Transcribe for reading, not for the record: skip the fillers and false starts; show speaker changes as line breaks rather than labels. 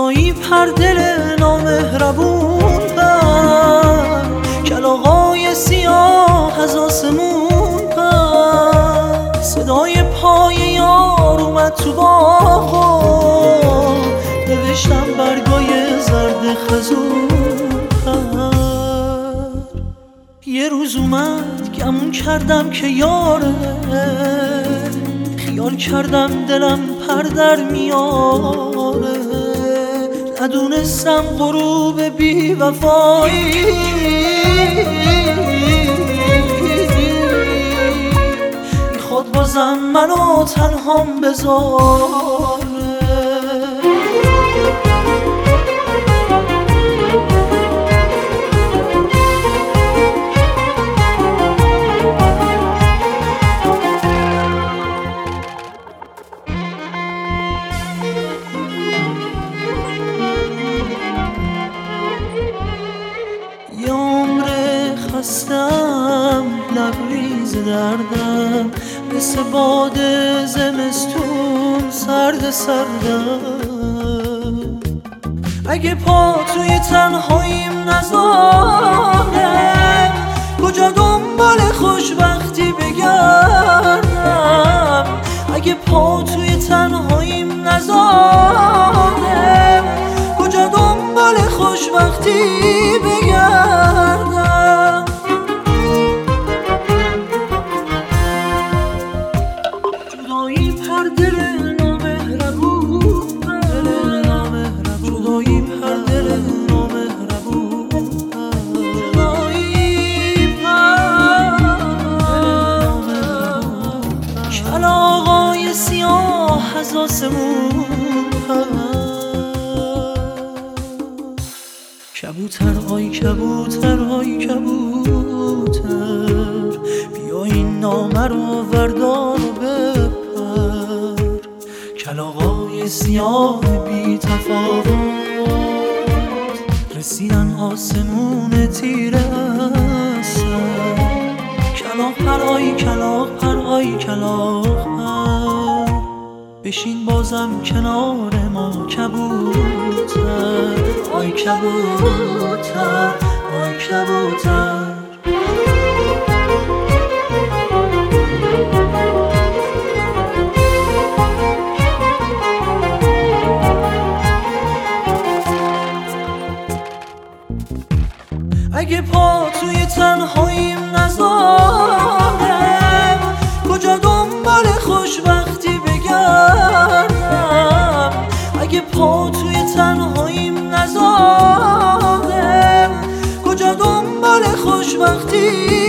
جدایی پر دل نامهربون پر، کلاغای سیاه از آسمون پر، صدای پای یار اومد تو باغ و نوشتم برگای زرد خزون پر. یه روز اومد گمون کردم که یاره، خیال کردم دلم پر در میاره، ندونستم غروب بی وفایی میخواد بازم منو تنهام بذاره. یه عمر خستم لبریز دردم، مثل باد زمستون سرد سردم. اگه پا توی تنهاییم نذارم، کجا دنبال خوشبختی بگردم. اگه پا توی تنهاییم نذارم، کجا دنبال خوشبختی بگردم. جدایی پر دل نامهربون، جدایی پر دل نامهربون، جدایی پر کلاغای سیاه از آسمون پر. کبوتر آی کبوتر آی کبوتر، بیا این نامه رو وردار و بپر. کلاغای سیاه بی تفاوت رسیدن آسمون تیره سر. کلاغ پر آی کلاغ پر آی کلاغ پر، بشین بازم کنار ما کبوتر آی کبوتر آی کبوتر. اگه پا توی تنهاییم نذارم، کجا دنبال خوشبختی بگردم. اگه پا توی تنهاییم نذارم، کجا دنبال خوشبختی